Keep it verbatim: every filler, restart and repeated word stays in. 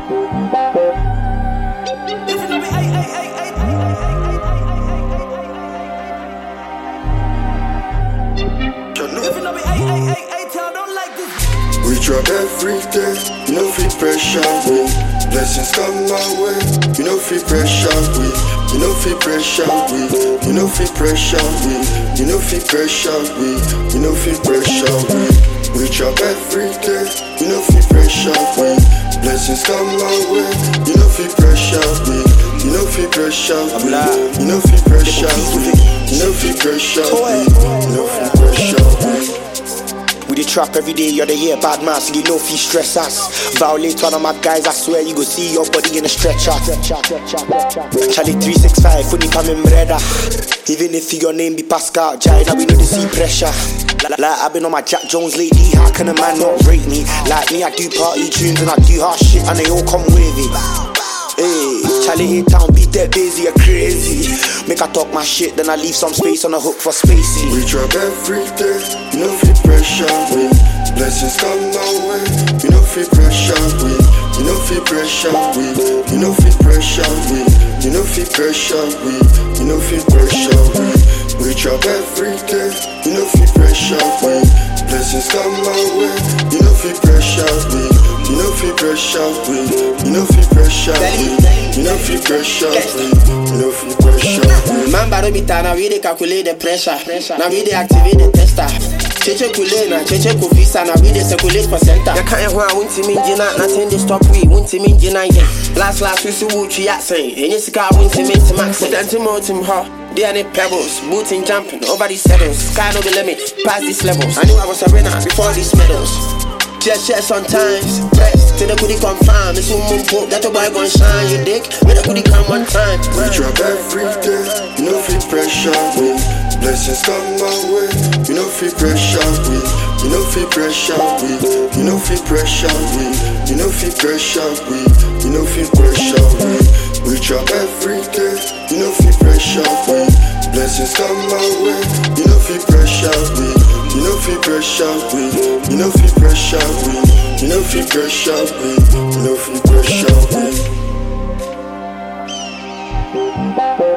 We drop every day, you know feel pressure we. Blessings come my way, you know feel pressure we. You know feel pressure we. You know feel pressure we. You know feel pressure we. You know feel pressure we. We drop every day, you know feel pressure we. Blessings come my way, you know feel pressure we. You know feel pressure we. You know feel pressure we. You know feel pressure we. You know feel pressure we. We the trap every day, you're the year bad man, so you know if you stress us. Violate one of my guys, I swear you go see your body in a stretcher. Charlie three six five, funny coming brother. Even if your name be Pascal, Jada, we know to see pressure. Like I've been on my Jack Jones lately, how can a man not rate me? Like me, I do party tunes and I do hard shit and they all come wavy. Hey, Charlie A-Town beat that busy, you're crazy. Make I talk my shit, then I leave some space on the hook for Spacey. We drop every day, you know feel pressure we. Blessings come my way, you know feel pressure we. You know feel pressure we. You know feel pressure we. You know feel pressure we. You know feel pressure we. We drop every day, you know feel pressure we. Blessings come my way, you know feel pressure we. You know feel pressure we. You know feel pressure we. You know feel pressure we. You know feel pressure we. Man barometer, now we dey calculate the pressure. Now we dey activate the tester. Cheche kulena, cheche kufisa, now we dey circulate for center. Ya can't want wunti minjina, nothing they stop we. Wunti minjina yeah. Last last we see wuchi ya saying. Any sika wunti minti max. Put anti motim ha. They are the pebbles, booting jumping over these settles. Sky no the limit, past these levels. I knew I was a winner before these medals. Just share sometimes, press till the goodie confirm. It's one moon poke, that the boy gon' shine. You dick, when the goodie come one time. We drop every day, you know feel pressure we. Blessings come my way, you know feel pressure we. You know feel pressure we. You know feel pressure we. You know feel pressure we. You know feel pressure we. We drop every day, you know feel pressure we. Blessings come my way, you know feel pressure we. You know feel pressure we. You know feel pressure we. You know feel pressure we. You know feel pressure we.